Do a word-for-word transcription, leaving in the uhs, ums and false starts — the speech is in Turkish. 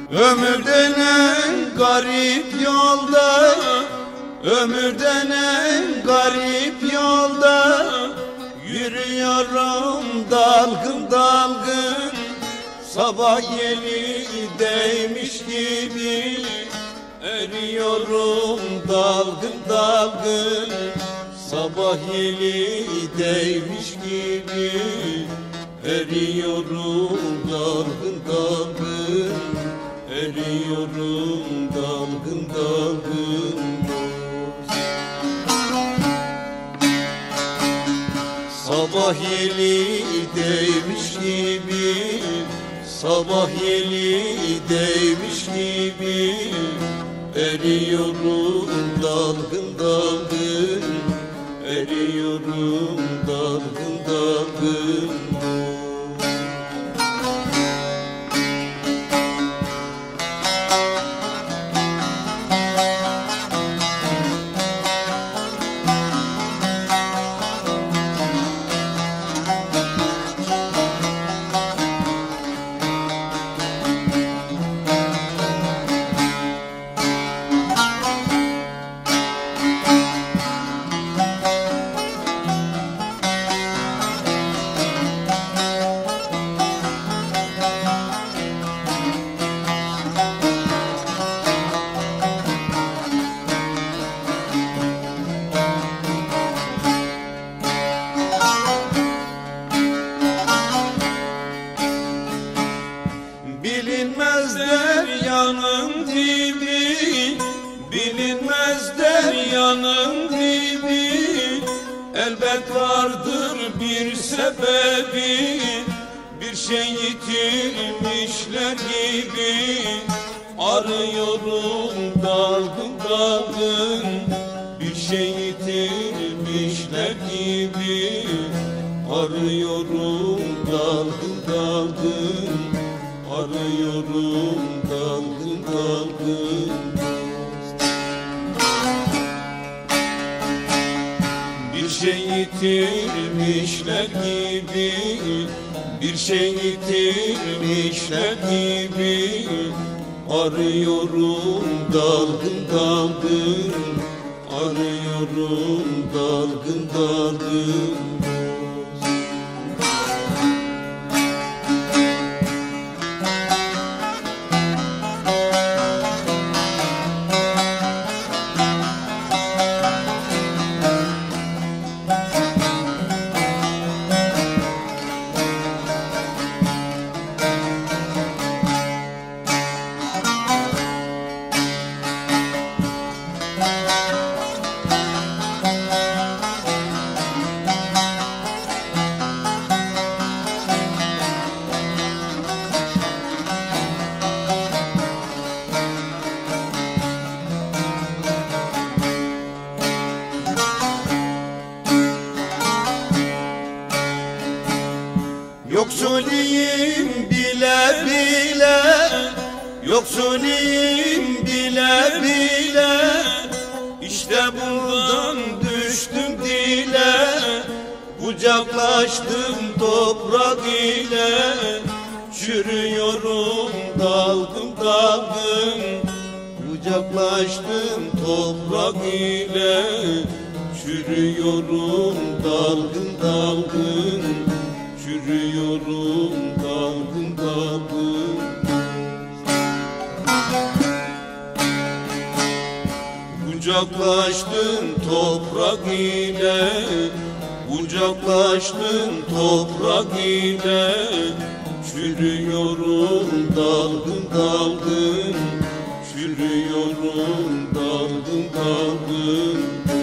Ömür denen garip yolda, ömür denen garip yolda yürüyorum dalgın dalgın. Sabah yeni değmiş gibi eriyorum dalgın dalgın. Sabah yeni değmiş gibi eriyorum dalgın dalgın. Eriyorum dalgın dalgın. Sabah yeni değmiş gibi, sabah yeni değmiş gibi eriyorum dalgın dalgın. Eriyorum dalgın dalgın. Bilinmezler yanım dibi, bilinmezler yanım dibi. Elbet vardır bir sebebi, bir şey yitirmişler gibi. Arıyorum dalgın dalgın, bir şey yitirmişler gibi. Arıyorum dalgın dalgın. Arıyorum dalgın dalgın. Bir şey yitirmişler gibi, bir şey yitirmişler gibi. Arıyorum dalgın dalgın. Arıyorum dalgın dalgın. Yoksuluyum bile bile, yoksuluyum bile bile. İşte buradan düştüm dile, kucaklaştım toprak ile. Çürüyorum dalgın dalgın, kucaklaştım toprak ile. Çürüyorum dalgın dalgın. Çürüyorum dalgın dalgın. Kucaklaştım toprak ile, kucaklaştım toprak ile. Çürüyorum dalgın dalgın. Çürüyorum dalgın dalgın.